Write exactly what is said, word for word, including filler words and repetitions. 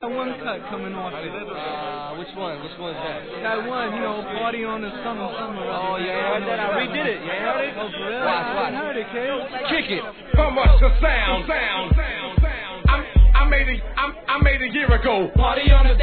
One cut coming off it. Uh, which one? Which one's that? That one, you know, party on the summer, summer. Oh, you ain't heard that? I redid it. You ain't heard it? Oh, for real? Watch, watch. I ain't heard it, kid. Kick it. How much the sound? Sound. I I made it. I I made a year ago. Party on the